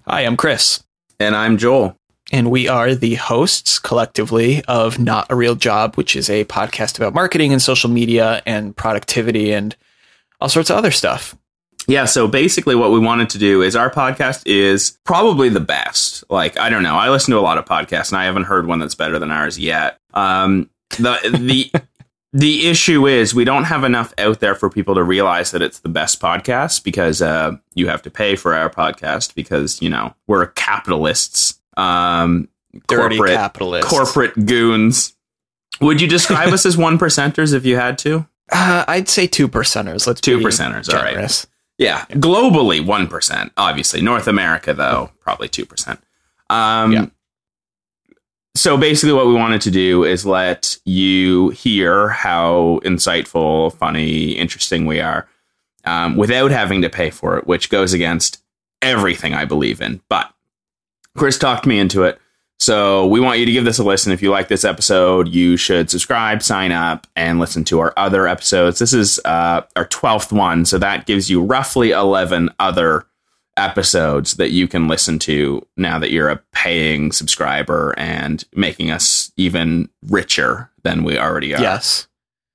Hi, I'm Chris. And I'm Joel. And we are the hosts collectively of Not a Real Job, which is a podcast about marketing and social media and productivity and all sorts of other stuff. Yeah, so basically what we wanted to do is our podcast is probably the best. Like, I don't know. I listen to a lot of podcasts and I haven't heard one that's better than ours yet. The issue is we don't have enough out there for people to realize that it's the best podcast because you have to pay for our podcast because, you know, we're capitalists. Dirty capitalists. Corporate goons. Would you describe us as 1%ers if you had to? I'd say 2%ers. Let's 2%ers. All right. Yeah. Globally, 1%. Obviously. North America, though, probably 2%. Yeah. So basically what we wanted to do is let you hear how insightful, funny, interesting we are without having to pay for it, which goes against everything I believe in. But Chris talked me into it. So we want you to give this a listen. If you like this episode, you should subscribe, sign up, and listen to our other episodes. This is our 12th one. So that gives you roughly 11 other episodes that you can listen to now that you're a paying subscriber and making us even richer than we already are. Yes.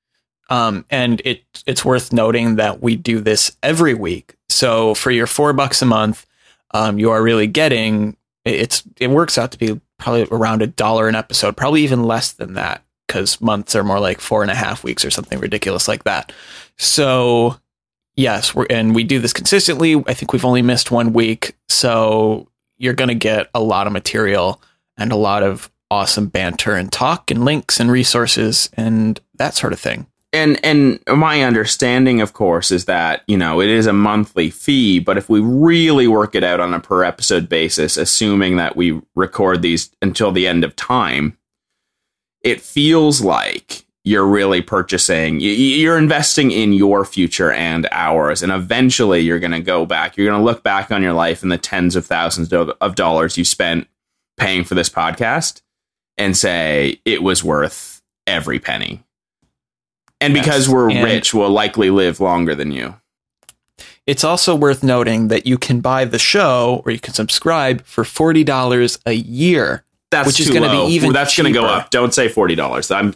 And it's worth noting that we do this every week. So for your $4 a month, you are really getting it works out to be probably around $1 an episode, probably even less than that because months are more like 4.5 weeks or something ridiculous like that. So yes, we do this consistently. I think we've only missed 1 week. So you're going to get a lot of material and a lot of awesome banter and talk and links and resources and that sort of thing. And my understanding, of course, is that, you know, it is a monthly fee. But if we really work it out on a per episode basis, assuming that we record these until the end of time, it feels like you're really purchasing, you're investing in your future and ours. And eventually you're going to go back. You're going to look back on your life and the tens of thousands of dollars you spent paying for this podcast and say it was worth every penny. And because we're rich, we'll likely live longer than you. It's also worth noting that you can buy the show or you can subscribe for $40 a year. Which is going to be even That's going to go up. Don't say $40.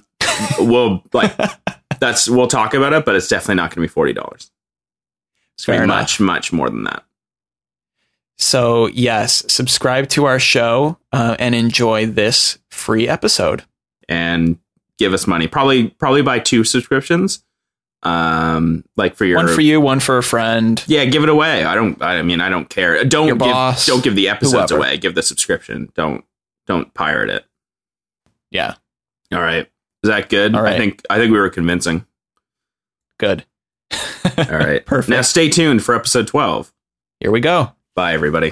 We'll talk about it, but it's definitely not going to be $40. It's going to be much more than that. So yes, subscribe to our show and enjoy this free episode. And give us money. Probably buy 2 subscriptions. Like for your one for you, one for a friend. Yeah, give it away. I don't care. Don't give the episodes whoever. away. Give the subscription. Don't pirate it. Yeah. All right. Is that good? All right. I think we were convincing. Good. All right. Perfect. Now stay tuned for episode 12. Here we go. Bye, everybody.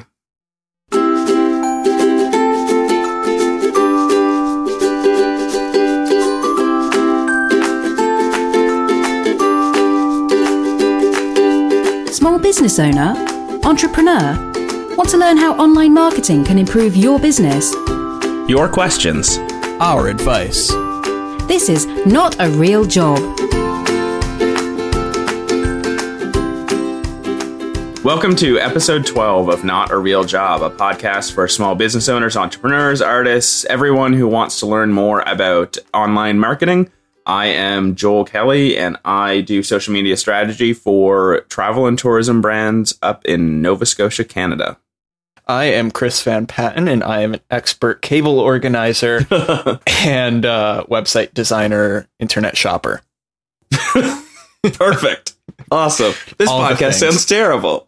Small business owner? Entrepreneur? Want to learn how online marketing can improve your business? Your questions. Our advice. This is Not a Real Job. Welcome to episode 12 of Not a Real Job, a podcast for small business owners, entrepreneurs, artists, everyone who wants to learn more about online marketing. I am Joel Kelly, and I do social media strategy for travel and tourism brands up in Nova Scotia, Canada. I am Chris Van Patten, and I am an expert cable organizer and website designer, internet shopper. Perfect. Awesome. This podcast sounds terrible.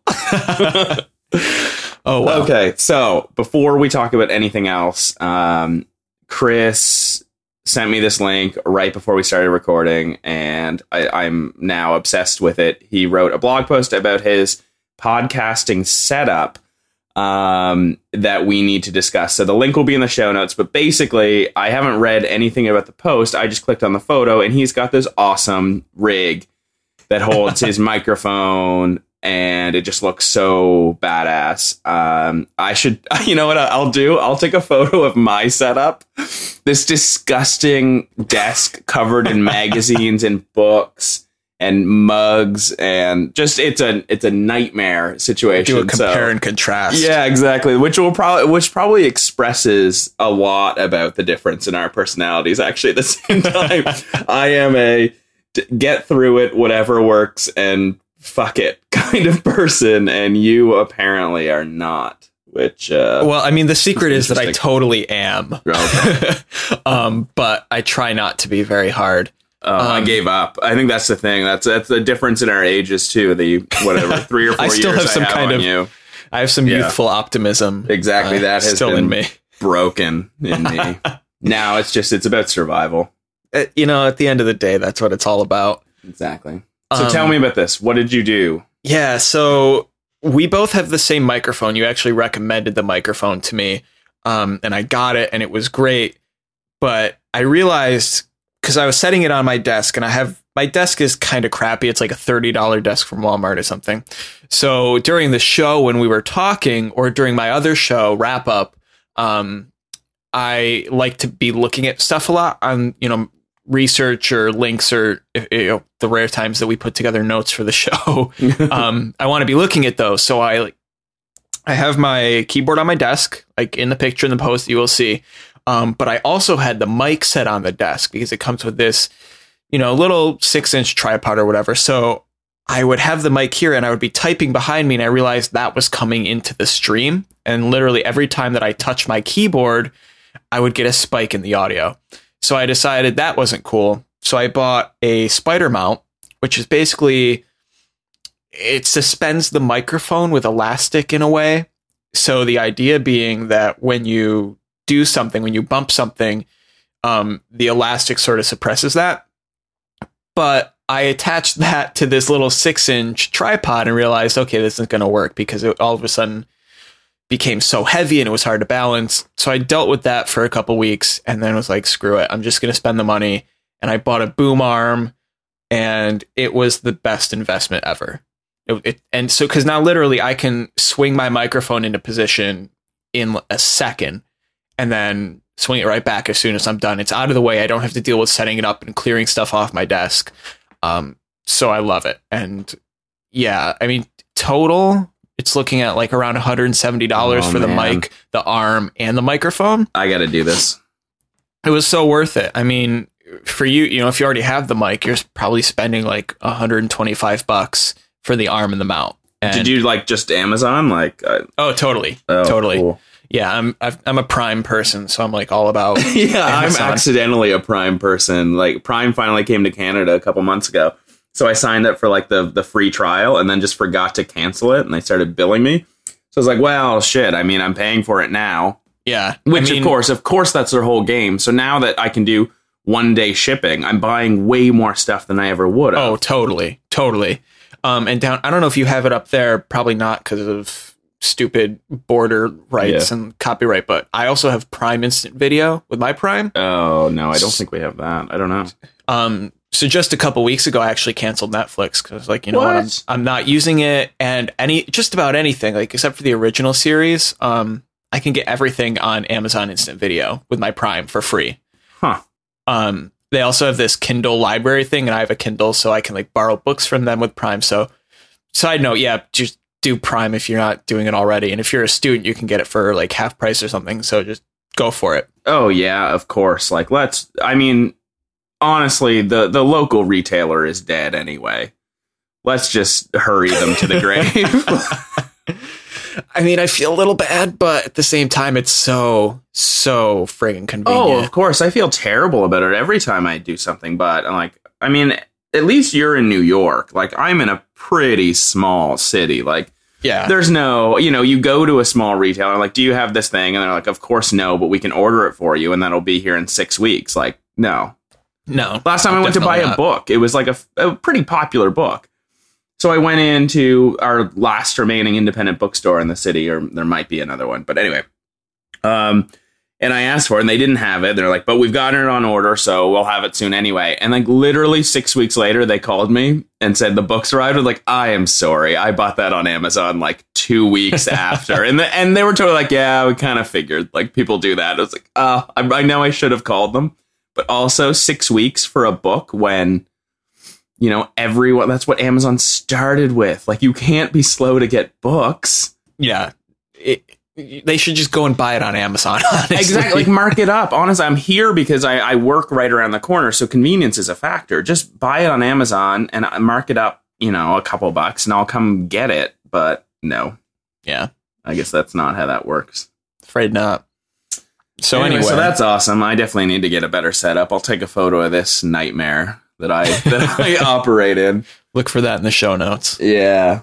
Oh, wow. Okay, so before we talk about anything else, Chris sent me this link right before we started recording, and I'm now obsessed with it. He wrote a blog post about his podcasting setup that we need to discuss. So the link will be in the show notes, but basically I haven't read anything about the post. I just clicked on the photo, and he's got this awesome rig that holds his microphone, and it just looks so badass. I should, you know what I'll do? I'll take a photo of my setup. This disgusting desk covered in magazines and books and mugs, and just it's a nightmare situation. Do a compare and contrast. Yeah, exactly. Which probably expresses a lot about the difference in our personalities. Actually, at the same time, I am a get through it, whatever works, and fuck it kind of person, and you apparently are not. Which well, I mean, the secret is that I totally am. Okay. But I try not to be very hard. I gave up. I think that's the thing. That's the difference in our ages too. The 3 or 4 I still years have some kind of you. I have some youthful optimism. Exactly, that has still been in me. Broken in me. Now it's about survival. At the end of the day, that's what it's all about. Exactly. So tell me about this. What did you do? Yeah, so we both have the same microphone. You actually recommended the microphone to me, and I got it, and it was great. But I realized, because I was setting it on my desk, and my desk is kind of crappy. It's like a $30 desk from Walmart or something. So during the show, when we were talking, or during my other show, Wrap Up, I like to be looking at stuff a lot on, research or links, or the rare times that we put together notes for the show. I want to be looking at those. So I have my keyboard on my desk, like in the picture in the post you will see. But I also had the mic set on the desk because it comes with this, little 6-inch tripod or whatever. So I would have the mic here and I would be typing behind me, and I realized that was coming into the stream. And literally every time that I touched my keyboard, I would get a spike in the audio. So I decided that wasn't cool. So I bought a spider mount, which is basically, it suspends the microphone with elastic in a way. So the idea being that when you do something, when you bump something, the elastic sort of suppresses that. But I attached that to this little 6-inch tripod and realized, okay, this isn't going to work, because it all of a sudden became so heavy and it was hard to balance. So I dealt with that for a couple weeks and then was like, screw it, I'm just going to spend the money. And I bought a boom arm, and it was the best investment ever. And so, because now literally I can swing my microphone into position in a second and then swing it right back as soon as I'm done. It's out of the way. I don't have to deal with setting it up and clearing stuff off my desk. So I love it. And yeah, I mean, total, it's looking at like around $170 for the mic, the arm, and the microphone. I got to do this. It was so worth it. I mean, for you, if you already have the mic, you're probably spending like $125 for the arm and the mount. And did you just Amazon? Totally. Cool. Yeah, I'm a Prime person, so I'm like all about yeah, Amazon. I'm accidentally a Prime person. Like, Prime finally came to Canada a couple months ago. So I signed up for the free trial and then just forgot to cancel it, and they started billing me. So I was like, well, shit. I mean, I'm paying for it now. Yeah. Which, of course, that's their whole game. So now that I can do 1-day shipping, I'm buying way more stuff than I ever would have. Oh, totally. And down, I don't know if you have it up there, probably not because of stupid border rights and copyright, but I also have Prime Instant Video with my Prime. Oh, no, I don't think we have that. I don't know. So just a couple weeks ago, I actually canceled Netflix because, what? I'm not using it, and just about anything, except for the original series. I can get everything on Amazon Instant Video with my Prime for free. Huh. They also have this Kindle library thing, and I have a Kindle, so I can borrow books from them with Prime. So, side note, yeah, just do Prime if you're not doing it already, and if you're a student, you can get it for half price or something. So just go for it. Oh yeah, of course. Honestly, the local retailer is dead anyway. Let's just hurry them to the grave. I mean, I feel a little bad, but at the same time, it's so friggin' convenient. Oh, of course. I feel terrible about it every time I do something, but at least you're in New York. I'm in a pretty small city. Yeah. There's no, you go to a small retailer, do you have this thing? And they're like, of course, no, but we can order it for you, and that'll be here in 6 weeks. No. No. Last time I went to buy a book, it was a pretty popular book. So I went into our last remaining independent bookstore in the city, or there might be another one. But anyway, and I asked for it, and they didn't have it. They're like, but we've gotten it on order, so we'll have it soon anyway. And literally 6 weeks later, they called me and said the book's arrived. I was like, I am sorry. I bought that on Amazon 2 weeks after. and they were totally yeah, we kind of figured people do that. I was like, I know I should have called them. But also 6 weeks for a book when everyone, that's what Amazon started with. Like, you can't be slow to get books. Yeah. They should just go and buy it on Amazon, honestly. Exactly. Like, mark it up. Honestly, I'm here because I work right around the corner. So convenience is a factor. Just buy it on Amazon and mark it up, a couple bucks, and I'll come get it. But no. Yeah. I guess that's not how that works. Afraid not. So anyway. So that's awesome. I definitely need to get a better setup. I'll take a photo of this nightmare that I operate in. Look for that in the show notes. Yeah.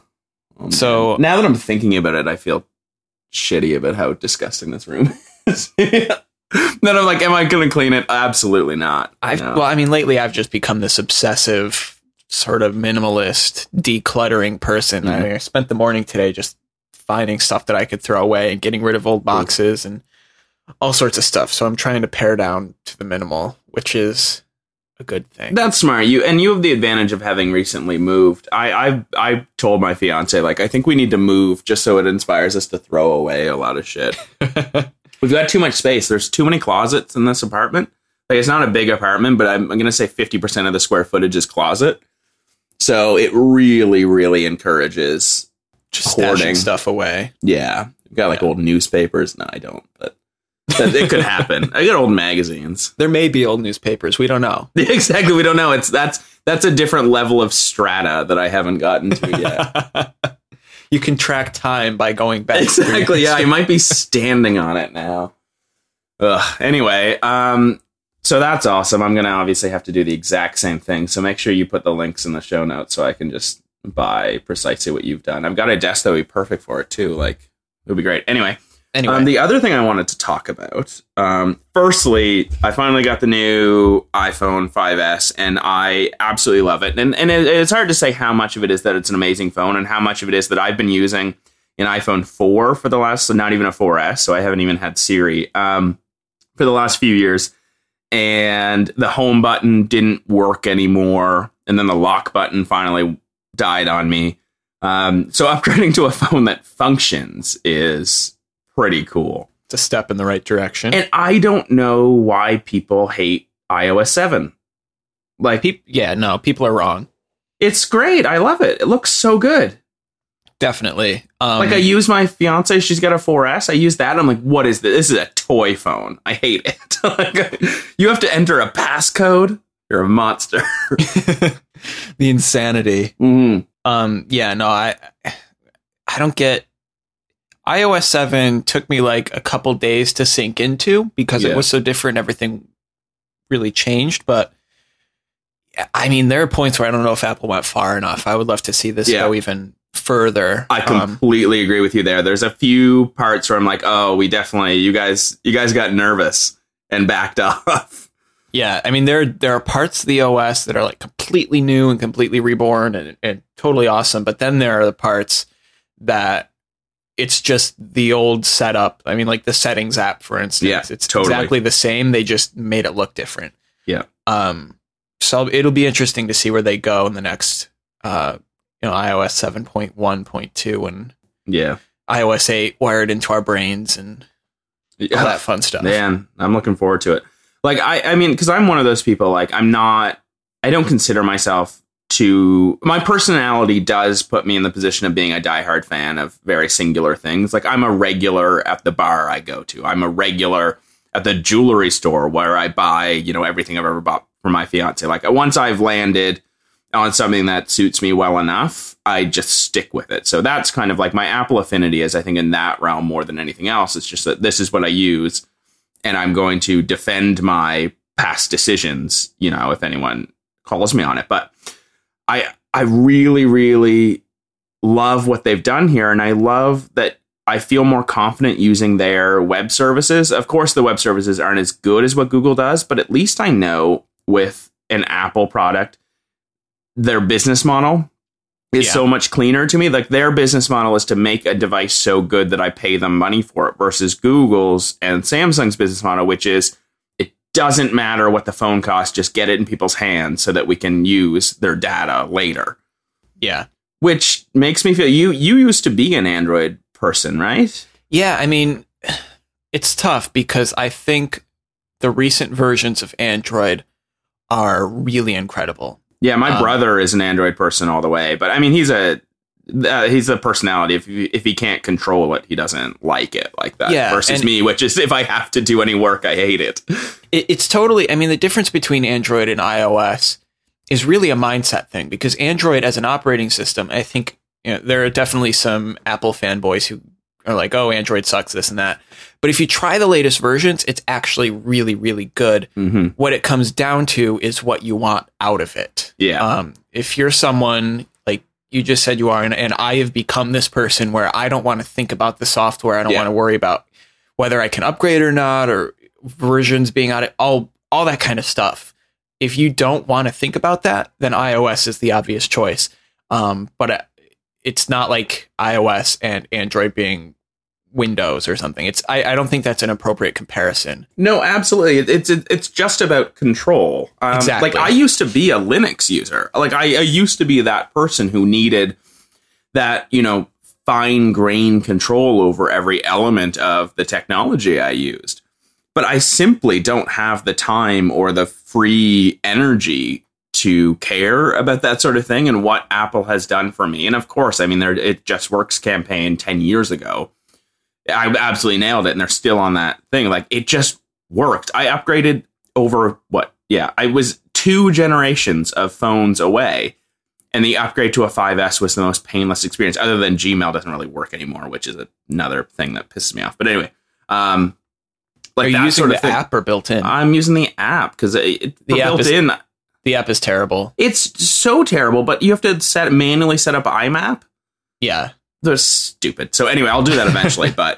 So now that I'm thinking about it, I feel shitty about how disgusting this room is. Then I'm like, am I going to clean it? Absolutely not. Well, I mean, lately I've just become this obsessive sort of minimalist decluttering person. I spent the morning today just finding stuff that I could throw away and getting rid of old boxes and all sorts of stuff. So I'm trying to pare down to the minimal, which is a good thing. That's smart. You have the advantage of having recently moved. I told my fiance, like, I think we need to move just so it inspires us to throw away a lot of shit. We've got too much space. There's too many closets in this apartment. Like, it's not a big apartment, but I'm going to say 50% of the square footage is closet. So it really, really encourages just hoarding stuff away. Yeah. We've got like old newspapers. No, I don't, but it could happen. I got old magazines. There may be old newspapers. We don't know. Exactly. We don't know. That's a different level of strata that I haven't gotten to yet. You can track time by going back. Exactly. Yeah. I might be standing on it now. Anyway. So that's awesome. I'm going to obviously have to do the exact same thing. So make sure you put the links in the show notes so I can just buy precisely what you've done. I've got a desk that would be perfect for it too. Like, it would be great. Anyway. The other thing I wanted to talk about, firstly, I finally got the new iPhone 5S and I absolutely love it. And it's hard to say how much of it is that it's an amazing phone and how much of it is that I've been using an iPhone 4 for the last, so not even a 4S. So I haven't even had Siri, for the last few years. And the home button didn't work anymore. And then the lock button finally died on me. So upgrading to a phone that functions is pretty cool. It's a step in the right direction. And I don't know why people hate iOS 7. Like, people are wrong. It's great. I love it. It looks so good. Definitely. I use my fiance. She's got a 4S. I use that. I'm like, what is this? This is a toy phone. I hate it. You have to enter a passcode. You're a monster. The insanity. Mm-hmm. I don't get. iOS 7 took me like a couple days to sink into because it was so different. Everything really changed. But I mean, there are points where I don't know if Apple went far enough. I would love to see this go even further. I completely agree with you there. There's a few parts where I'm like, oh, you guys got nervous and backed off. Yeah, I mean, there are parts of the OS that are like completely new and completely reborn and totally awesome. But then there are the parts that it's just the old setup. I mean, like the settings app, for instance, it's totally exactly the same. They just made it look different. Yeah. So it'll be interesting to see where they go in the next, iOS 7.1.2 and iOS 8 wired into our brains and all that fun stuff. Man, I'm looking forward to it. Like, I mean, because I'm one of those people, like, I don't consider myself my personality does put me in the position of being a diehard fan of very singular things. Like, I'm a regular at the bar I go to. I'm a regular at the jewelry store where I buy, everything I've ever bought for my fiance. Like, once I've landed on something that suits me well enough, I just stick with it. So that's kind of like my Apple affinity is, I think, in that realm more than anything else. It's just that this is what I use. And I'm going to defend my past decisions, if anyone calls me on it. But I really, really love what they've done here. And I love that I feel more confident using their web services. Of course, the web services aren't as good as what Google does, but at least I know with an Apple product, their business model is so much cleaner to me. Like, their business model is to make a device so good that I pay them money for it versus Google's and Samsung's business model, which is it doesn't matter what the phone costs, just get it in people's hands so that we can use their data later. Yeah. Which makes me feel you used to be an Android person, right? Yeah. I mean, it's tough because I think the recent versions of Android are really incredible. Yeah, my brother is an Android person all the way, but I mean, he's a personality. If he can't control it, he doesn't like it like that. Yeah, versus me, which is if I have to do any work, I hate it. It's totally. I mean, the difference between Android and iOS is really a mindset thing, because Android as an operating system, I think there are definitely some Apple fanboys who are like, "Oh, Android sucks, this and that." But if you try the latest versions, it's actually really, really good. Mm-hmm. What it comes down to is what you want out of it. Yeah. If you're someone like you just said you are, and I have become this person where I don't want to think about the software. I don't want to worry about whether I can upgrade or not, or versions being out, all that kind of stuff. If you don't want to think about that, then iOS is the obvious choice. But it's not like iOS and Android being Windows or something. I don't think that's an appropriate comparison. No, absolutely. It's just about control. Exactly. Like I used to be a Linux user. Like I used to be that person who needed that, fine-grained control over every element of the technology I used. But I simply don't have the time or the free energy to care about that sort of thing, and what Apple has done for me. And of course, I mean, It Just Works campaign 10 years ago, I absolutely nailed it, and they're still on that thing. Like, it just worked. I upgraded over I was 2 generations of phones away, and the upgrade to a 5S was the most painless experience, other than Gmail doesn't really work anymore, which is another thing that pisses me off. But anyway, are you using the app or built in? I'm using the app because the app is terrible. It's so terrible, but you have to manually set up IMAP. Yeah. They're stupid. So anyway, I'll do that eventually. but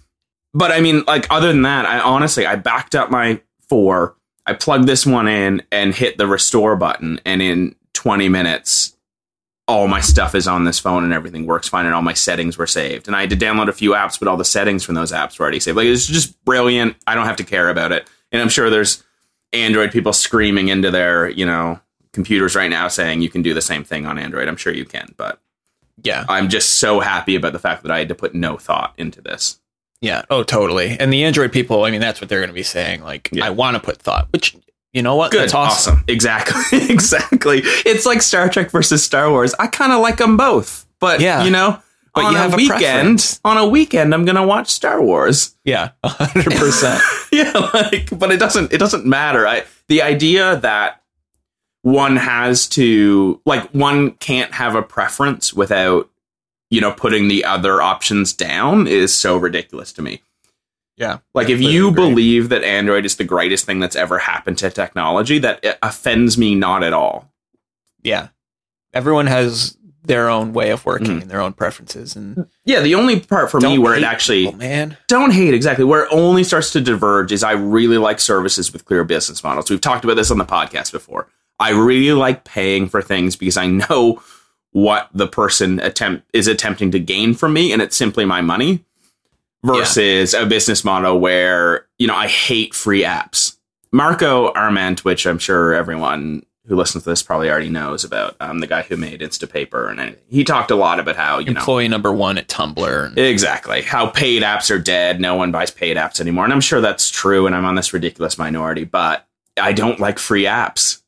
I mean, like, other than that, I backed up my 4. I plugged this one in and hit the restore button. And in 20 minutes, all my stuff is on this phone and everything works fine. And all my settings were saved. And I had to download a few apps, but all the settings from those apps were already saved. Like, it's just brilliant. I don't have to care about it. And I'm sure there's Android people screaming into their, computers right now saying you can do the same thing on Android. I'm sure you can, but yeah, I'm just so happy about the fact that I had to put no thought into this. Yeah. Oh, totally. And the Android people, I mean, that's what they're going to be saying. Like, I want to put thought, which, you know what? Good. That's awesome. Exactly. Exactly. It's like Star Trek versus Star Wars. I kind of like them both, but but on a weekend, I'm going to watch Star Wars. Yeah. 100%. Yeah. But it doesn't matter. The idea that one has to, one can't have a preference without, putting the other options down is so ridiculous to me. Yeah. Like, if you believe that Android is the greatest thing that's ever happened to technology, that offends me not at all. Yeah. Everyone has their own way of working and their own preferences. And the only part for me where it actually don't hate exactly where it only starts to diverge is I really like services with clear business models. We've talked about this on the podcast before. I really like paying for things because I know what the person is attempting to gain from me, and it's simply my money, versus a business model where, I hate free apps. Marco Arment, which I'm sure everyone who listens to this probably already knows about, the guy who made Instapaper and anything. He talked a lot about how, employee number 1 at Tumblr. Exactly. How paid apps are dead. No one buys paid apps anymore. And I'm sure that's true, and I'm on this ridiculous minority, but I don't like free apps.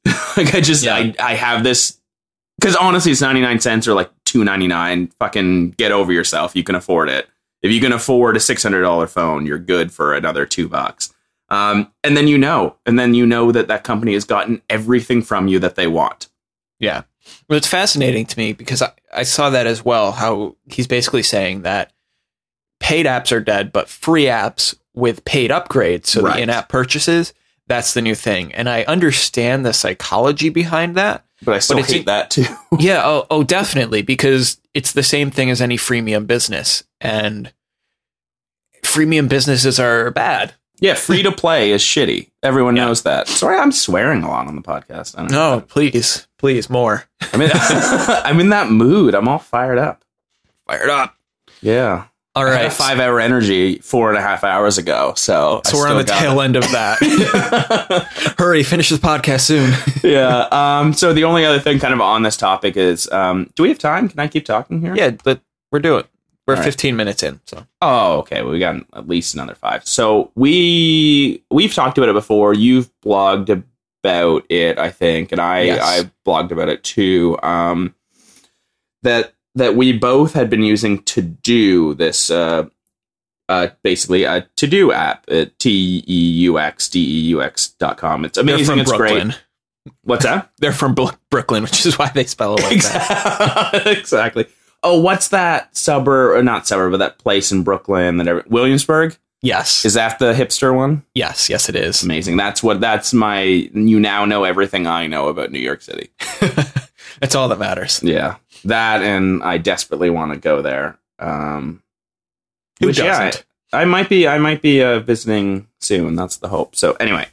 I have this, because honestly, it's 99 cents or like $2.99. Fucking get over yourself. You can afford it. If you can afford a $600 phone, you're good for another $2. And then that company has gotten everything from you that they want. Yeah. Well, it's fascinating to me because I saw that as well, how he's basically saying that paid apps are dead, but free apps with paid upgrades, so the in-app purchases, that's the new thing. And I understand the psychology behind that. But I still hate that too. Yeah. Oh, definitely. Because it's the same thing as any freemium business. And freemium businesses are bad. Yeah. Free to play is shitty. Everyone knows that. Sorry, I'm swearing a lot on the podcast. No, please more. I'm in that mood. I'm all fired up. Yeah. All right. I had a 5-hour energy 4.5 hours ago. So we're on the tail end of that. Hurry, finish this podcast soon. Yeah. So the only other thing kind of on this topic is, do we have time? Can I keep talking here? Yeah, but we're doing. We're 15 minutes in. So. Oh, okay. Well, we got at least another 5. So we've talked about it before. You've blogged about it, I think, and I blogged about it too. That we both had been using To-Do, this basically a to-do app at TEUXDEUX.com. It's amazing. It's Brooklyn. Great. What's that? They're from Brooklyn, which is why they spell it like that. Exactly. Oh, what's that suburb, or not suburb, but that place in Brooklyn that Williamsburg? Yes. Is that the hipster one? Yes, it is. Amazing. That's my, you now know everything I know about New York City. That's all that matters. Yeah. That, and I desperately want to go there. Who doesn't? Yeah, I might be visiting soon. That's the hope. So anyway,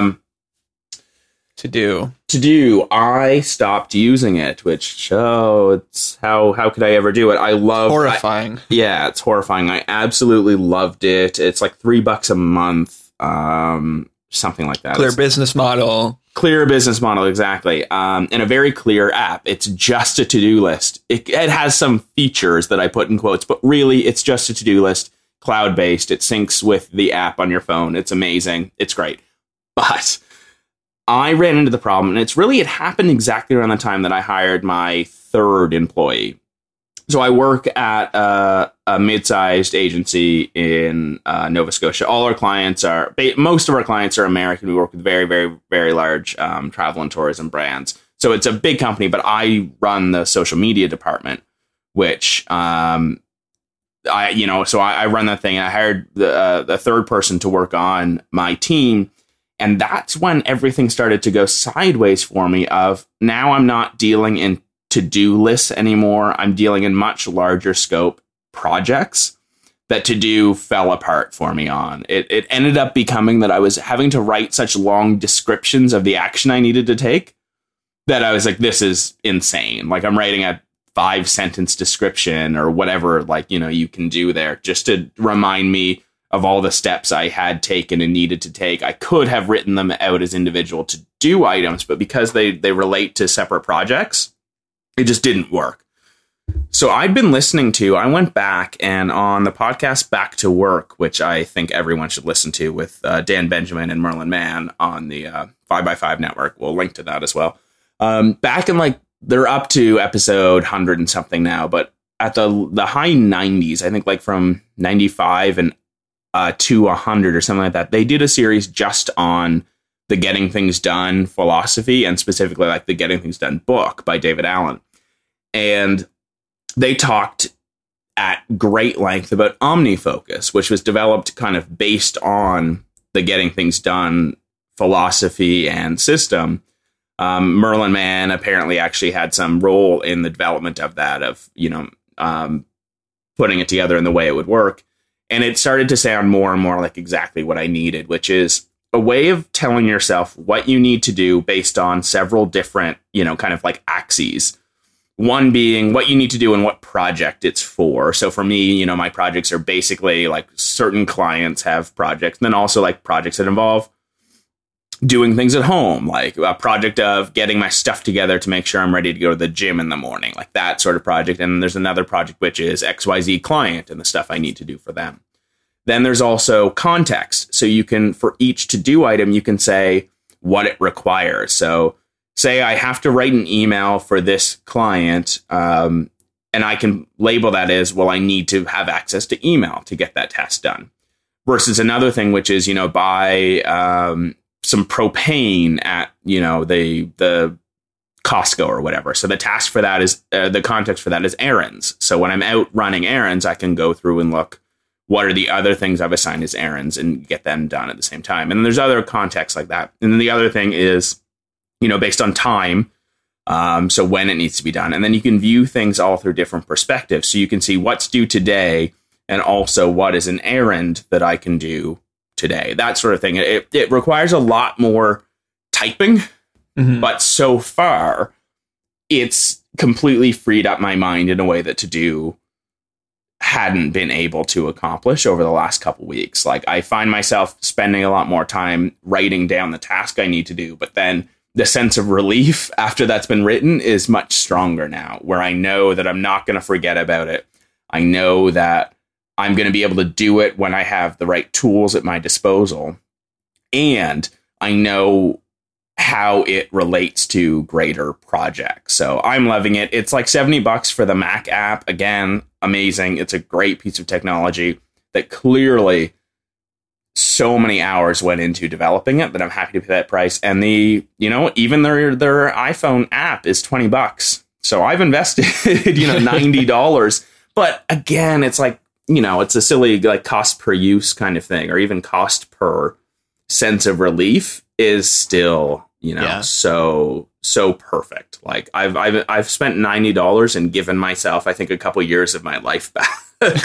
To-Do, I stopped using it, which it's how could I ever do it? I love horrifying. It's horrifying. I absolutely loved it. It's like $3 a month, something like that. Clear business model, exactly. And a very clear app. It's just a to-do list. It has some features that I put in quotes, but really it's just a to-do list, cloud-based. It syncs with the app on your phone. It's amazing. It's great. But I ran into the problem, and it happened exactly around the time that I hired my third employee. So I work at a mid-sized agency in Nova Scotia. Most of our clients are American. We work with very, very, very large travel and tourism brands. So it's a big company, but I run the social media department, which I run that thing. And I hired the third person to work on my team. And that's when everything started to go sideways for me of now I'm not dealing in to-do lists anymore. I'm dealing in much larger scope projects that To-Do fell apart for me on. It ended up becoming that I was having to write such long descriptions of the action I needed to take that I was like, this is insane. Like I'm writing a 5-sentence description or whatever, you can do there just to remind me of all the steps I had taken and needed to take. I could have written them out as individual to-do items, but because they relate to separate projects, it just didn't work. So I went back and on the podcast Back to Work, which I think everyone should listen to with Dan Benjamin and Merlin Mann on the 5x5 network. We'll link to that as well. Back in they're up to episode 100 and something now, but at the high 90s, I think from 95 and to 100 or something like that, they did a series just on the Getting Things Done philosophy and specifically the Getting Things Done book by David Allen. And they talked at great length about OmniFocus, which was developed kind of based on the Getting Things Done philosophy and system. Merlin Mann apparently actually had some role in the development of that, putting it together in the way it would work. And it started to sound more and more like exactly what I needed, which is a way of telling yourself what you need to do based on several different, axes. One being what you need to do and what project it's for. So for me, my projects are basically certain clients have projects, and then also projects that involve doing things at home, like a project of getting my stuff together to make sure I'm ready to go to the gym in the morning, like that sort of project. And there's another project, which is XYZ client and the stuff I need to do for them. Then there's also context. So you can, for each to-do item, you can say what it requires. So say I have to write an email for this client, and I can label that as, well, I need to have access to email to get that task done. Versus another thing, which is, buy some propane at, the Costco or whatever. So the task for that is, the context for that is errands. So when I'm out running errands, I can go through and look, what are the other things I've assigned as errands and get them done at the same time. And then there's other contexts like that. And then the other thing is, based on time. So when it needs to be done. And then you can view things all through different perspectives. So you can see what's due today and also what is an errand that I can do today, that sort of thing. It requires a lot more typing, but so far it's completely freed up my mind in a way that To-Do hadn't been able to accomplish over the last couple weeks. I find myself spending a lot more time writing down the task I need to do, but then the sense of relief after that's been written is much stronger now, where I know that I'm not going to forget about it. I know that I'm going to be able to do it when I have the right tools at my disposal. And I know how it relates to greater projects. So I'm loving it. It's like $70 for the Mac app. Again, amazing. It's a great piece of technology that clearly so many hours went into developing it that I'm happy to pay that price. And even their iPhone app is $20. So I've invested, $90. But again, it's like, it's a silly like cost per use kind of thing, or even cost per sense of relief is still, so perfect. Like I've spent $90 and given myself, I think, a couple years of my life back.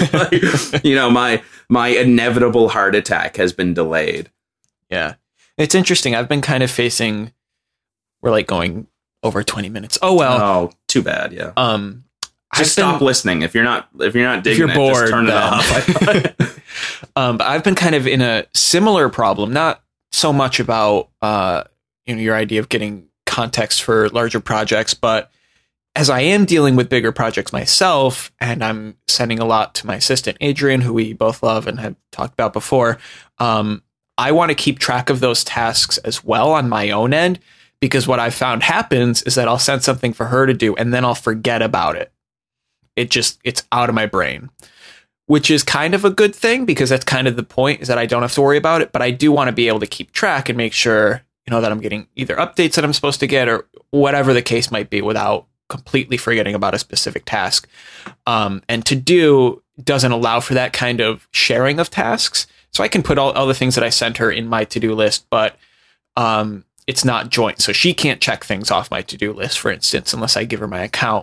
My inevitable heart attack has been delayed. Yeah. It's interesting. I've been kind of we're like going over 20 minutes. Oh, well. Oh, too bad. Yeah. Just stop listening. If you're not digging if you're it, bored, just turn it off. But I've been kind of in a similar problem, not so much about, your idea of getting context for larger projects, but as I am dealing with bigger projects myself, and I'm sending a lot to my assistant, Adrian, who we both love and have talked about before, I want to keep track of those tasks as well on my own end, because what I found happens is that I'll send something for her to do, and then I'll forget about it. It's out of my brain, which is kind of a good thing, because that's kind of the point, is that I don't have to worry about it, but I do want to be able to keep track and make sure, that I'm getting either updates that I'm supposed to get or whatever the case might be without completely forgetting about a specific task. And To Do doesn't allow for that kind of sharing of tasks. So I can put all the things that I sent her in my to-do list, but it's not joint. So she can't check things off my to-do list, for instance, unless I give her my account.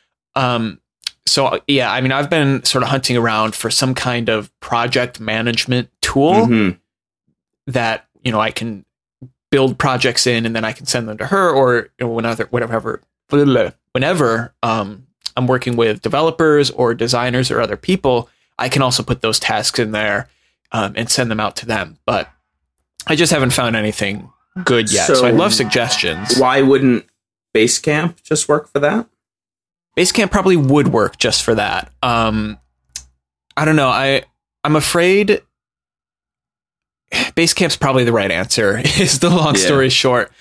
So yeah, I mean, I've been sort of hunting around for some kind of project management tool that, I can build projects in, and then I can send them to her, or whenever I'm working with developers or designers or other people, I can also put those tasks in there and send them out to them. But I just haven't found anything good yet. So I'd love suggestions. Why wouldn't Basecamp just work for that? Basecamp probably would work just for that. I don't know. I'm afraid Basecamp's probably the right answer, is the long story short.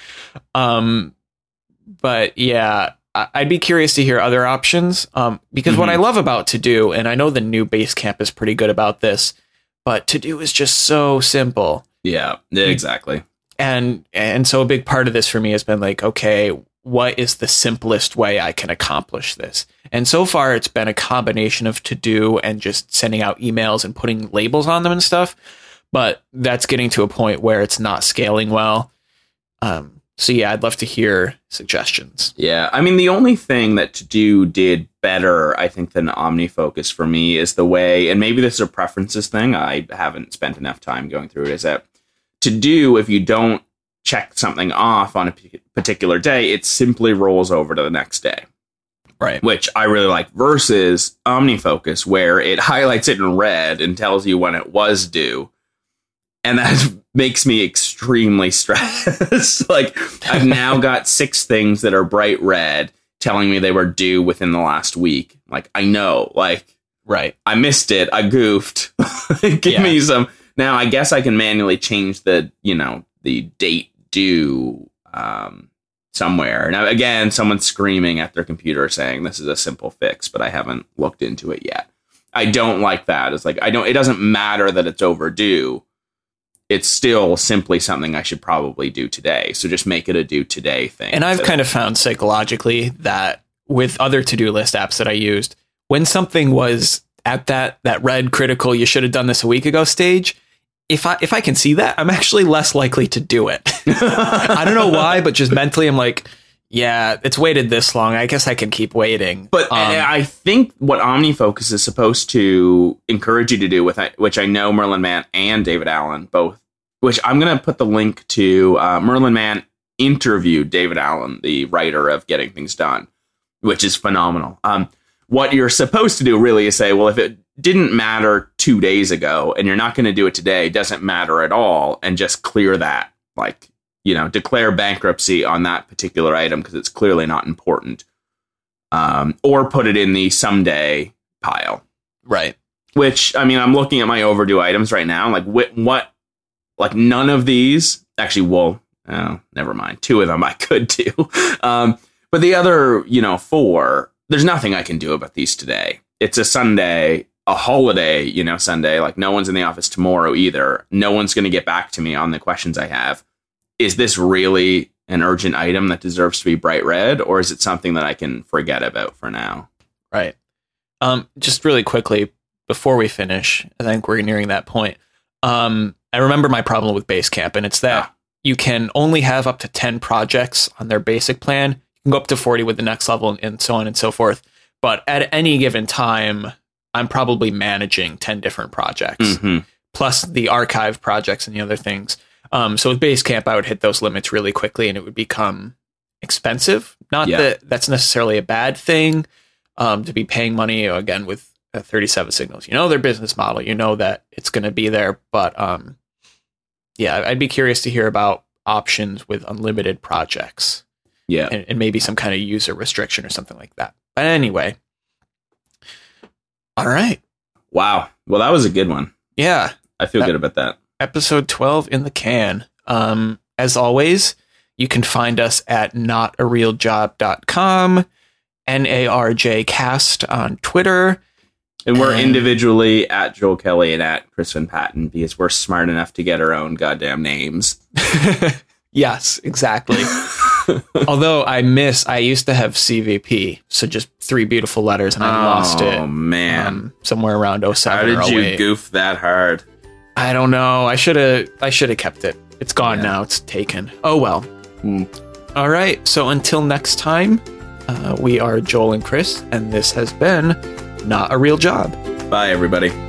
But yeah, I'd be curious to hear other options, because what I love about To Do, and I know the new Basecamp is pretty good about this, but To Do is just so simple. Yeah, exactly. And so a big part of this for me has been like, okay, what is the simplest way I can accomplish this? And so far, it's been a combination of To Do and just sending out emails and putting labels on them and stuff. But that's getting to a point where it's not scaling well. So yeah, I'd love to hear suggestions. Yeah, I mean, the only thing that To Do did better, I think, than OmniFocus for me is the way, and maybe this is a preferences thing, I haven't spent enough time going through it, is that To Do, if you don't check something off on a particular day, it simply rolls over to the next day. Right. Which I really like, versus OmniFocus, where it highlights it in red and tells you when it was due. And that makes me extremely stressed. Like, I've now got 6 things that are bright red telling me they were due within the last week. Like, I know, like, right. I missed it. I goofed. Give me some. Now, I guess I can manually change the date due somewhere. Now, again, someone's screaming at their computer saying this is a simple fix, but I haven't looked into it yet. I don't like that. It's like, it doesn't matter that it's overdue. It's still simply something I should probably do today. So just make it a do today thing. And I've kind of found psychologically that with other to-do list apps that I used, when something was at that red critical, you should have done this a week ago stage, if I can see that, I'm actually less likely to do it. I don't know why, but just mentally I'm like, yeah, it's waited this long. I guess I can keep waiting. But I think what OmniFocus is supposed to encourage you to do, which I know Merlin Mann and David Allen both, which I'm going to put the link to. Merlin Mann interviewed David Allen, the writer of Getting Things Done, which is phenomenal. What you're supposed to do really is say, well, if it didn't matter 2 days ago and you're not going to do it today, it doesn't matter at all, and just clear that. Like, declare bankruptcy on that particular item because it's clearly not important. Or put it in the someday pile. Right. Which, I mean, I'm looking at my overdue items right now. Like, what? Like, none of these, actually, well, Oh, never mind. 2 of them I could do. But the other, 4, there's nothing I can do about these today. It's a Sunday, a holiday, Sunday. Like, no one's in the office tomorrow either. No one's going to get back to me on the questions I have. Is this really an urgent item that deserves to be bright red, or is it something that I can forget about for now? Right. Just really quickly before we finish, I think we're nearing that point. I remember my problem with Basecamp, and it's that you can only have up to 10 projects on their basic plan. You can go up to 40 with the next level, and so on and so forth. But at any given time, I'm probably managing 10 different projects, plus the archive projects and the other things. So with Basecamp, I would hit those limits really quickly, and it would become expensive. Not that that's necessarily a bad thing, to be paying money, again, with 37 Signals. Their business model, that it's going to be there. But I'd be curious to hear about options with unlimited projects. Yeah. And maybe some kind of user restriction or something like that. But anyway. All right. Wow. Well, that was a good one. Yeah. I feel good about that. Episode 12 in the can. As always, you can find us at notarealjob.com, NARJcast on Twitter. And we're individually at Joel Kelly and at Crispin Patton because we're smart enough to get our own goddamn names. Yes, exactly. Although I used to have CVP, so just 3 beautiful letters, and I lost it. Oh, man. Somewhere around 07 How did you goof that hard? I don't know. I should have kept it. It's gone now. It's taken. Oh, well. All right. So until next time, we are Joel and Chris, and this has been Not a Real Job. Bye, everybody.